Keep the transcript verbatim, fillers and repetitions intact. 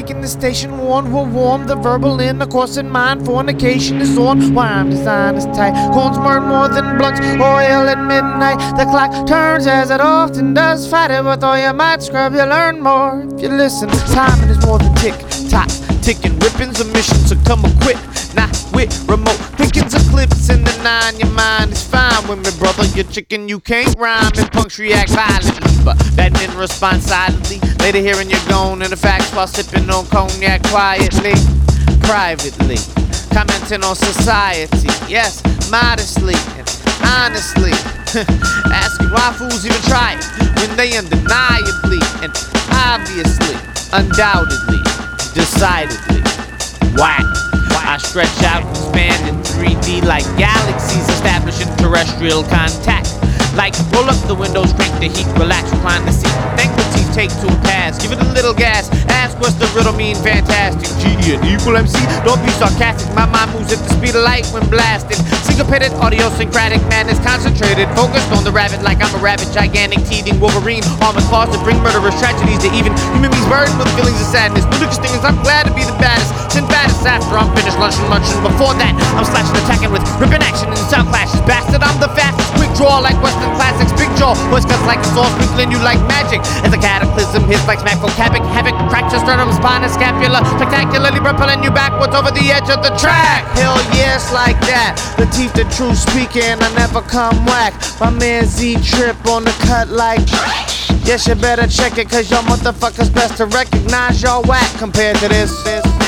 making the station worn will warm. The verbal intercourse in mind, fornication is on. Wine design is tight, corns burn more than blunts. Oil at midnight, the clock turns as it often does. Fight it with all your might, scrub, you learn more if you listen. Timing is more than tick tock, ticking rippings of missions to come equipped, not with remote pickings of clips in the nine. Your mind is fine with me, brother. You're chicken, you can't rhyme, and punks react violently, but that didn't respond silently. Later hearing you're gone in the facts while sipping on cognac quietly, privately, commenting on society, yes, modestly and honestly, asking why fools even try it when they undeniably and obviously, undoubtedly, decidedly whack. I stretch out and expand in three D like galaxies, establishing terrestrial contact. Like roll up the windows, crank the heat, relax, recline the seat. Thank the teeth, take to a pass, give it a little gas. Ask what's the riddle mean, fantastic. G E and equal M C, don't be sarcastic. My mind moves at the speed of light when blasted. Syncopated, idiosyncratic madness, concentrated, focused on the rabbit like I'm a rabbit. Gigantic, teething Wolverine, armored claws that bring murderous tragedies to even human beings burdened with feelings of sadness. Ludicrous thing is I'm glad to be the baddest. Sin baddest after I'm finished lunching, lunching. Before that, I'm slashing, attacking with ripping action and sound clashes. Bastard, I'm the fastest. Quick draw like Western classics. Big jaw, voice cuts like a saw, sprinkling you like magic. As a cataclysm hits like smack vocabic havoc, crack your sternum, spine and scapula, spectacularly propelling you backwards over the edge of the track. Hell yeah, it's like that. The teeth, the truth speaking, I never come whack. My man Z trip on the cut like. Yes, you better check it, cause y'all motherfuckers best to recognize y'all whack compared to this. this.